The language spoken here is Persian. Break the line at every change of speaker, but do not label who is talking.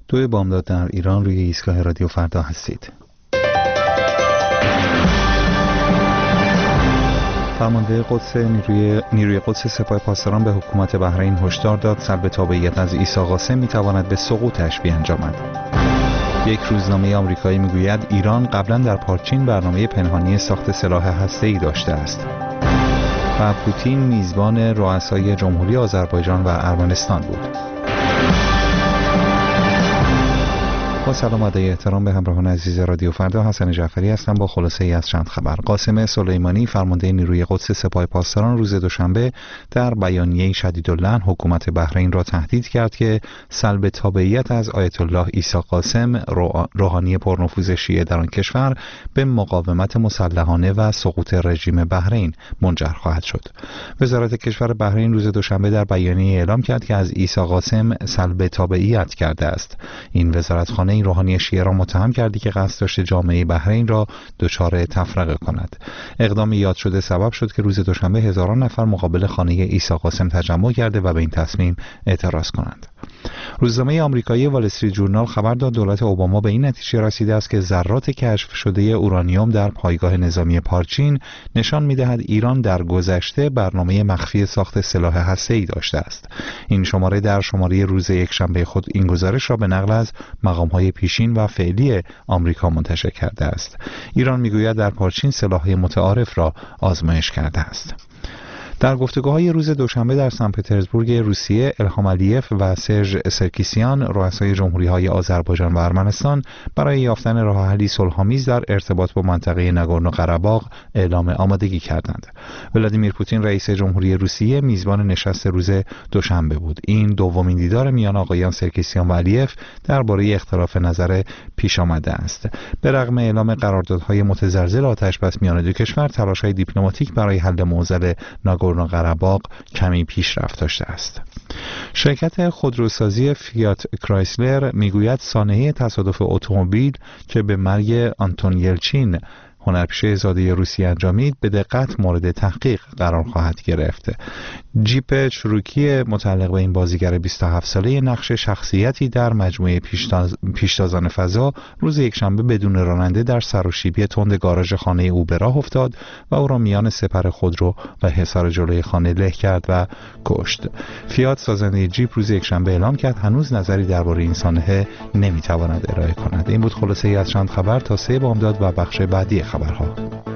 2 بامداد در ایران روی ایستگاه رادیو فردا هستید. فرمانده قدس نیروی قدس سپاه پاسداران به حکومت بحرین هشدار داد سلب تابعیت از عیسی قاسم میتواند به سقوطش بیانجامد. یک روزنامه آمریکایی میگوید ایران قبلا در پارچین برنامه پنهانی ساخت سلاح هسته‌ای داشته است. و پوتین میزبان رؤسای جمهوری آذربایجان و ارمنستان بود. با سلام و ادای احترام به همراهان عزیز رادیو فردا، حسن جعفری هستم با خلاصه ای از چند خبر. قاسم سلیمانی فرمانده نیروی قدس سپاه پاسداران روز دوشنبه در بیانیه شدیداللحن حکومت بحرین را تهدید کرد که سلب تابعیت از آیت الله عیسی قاسم روحانی پرنفوذ شیعه در آن کشور به مقاومت مسلحانه و سقوط رژیم بحرین منجر خواهد شد. وزارت کشور بحرین روز دوشنبه در بیانیه اعلام کرد که از عیسی قاسم سلب تابعیت کرده است. این وزارتخانه این روحانی شیعه را متهم کردی که قصد داشته جامعه بحرین را دچار تفرقه کند. اقدام یاد شده سبب شد که روز دوشنبه هزاران نفر مقابل خانه عیسی قاسم تجمع کرده و به این تصمیم اعتراض کنند. روزنامه آمریکایی وال استریت جورنال خبر داد دولت اوباما به این نتیجه رسیده است که ذرات کشف شده اورانیوم در پایگاه نظامی پارچین نشان می‌دهد ایران در گذشته برنامه مخفی ساخت سلاح هسته‌ای داشته است. این شماره در شماره روز یکشنبه خود این گزارش را به نقل از مقام‌های پیشین و فعلی آمریکا منتشر کرده است. ایران می‌گوید در پارچین سلاح متعارف را آزمایش کرده است. در گفتگوهای روز دوشنبه در سن پترزبورگ روسیه، الهام علیف و سرژ سرکیسیان رؤسای جمهوری‌های آذربایجان و ارمنستان برای یافتن راه حلی صلح‌آمیز در ارتباط با منطقه ناگورنو قره‌باغ اعلام آمادگی کردند. ولادیمیر پوتین رئیس جمهوری روسیه میزبان نشست روز دوشنبه بود. این دومین دیدار میان آقایان سرکیسیان و علیف درباره اختلاف نظر پیش آمده است. به رغم اعلام قراردادهای متزلزل آتش‌بس میان دو کشور، تلاش‌های دیپلماتیک برای حل معضل ناگورنو قره‌باغ کمی پیشرفت داشته است. شرکت خودروسازی فیات کرایسلر میگوید سانحه تصادف اتومبیل که به مرگ آنتون یلچین هنرپیشه زاده روسیه انجامید به دقت مورد تحقیق قرار خواهد گرفت. جیپ چروکی متعلق به این بازیگر 27 ساله نقش شخصیتی در مجموعه پیشتازان فضا روز یکشنبه بدون راننده در سراشیبی تند گاراژ خانه او به راه افتاد و او را میان سپر خودرو و حصار جلوی خانه له کرد و کشت. فیات سازنده جیپ روز یکشنبه اعلام کرد هنوز نظری درباره این سانحه نمیتواند ارائه کند. این بود خلاصه ای از چند خبر تا 3 بامداد و بخش بعدی خبرها.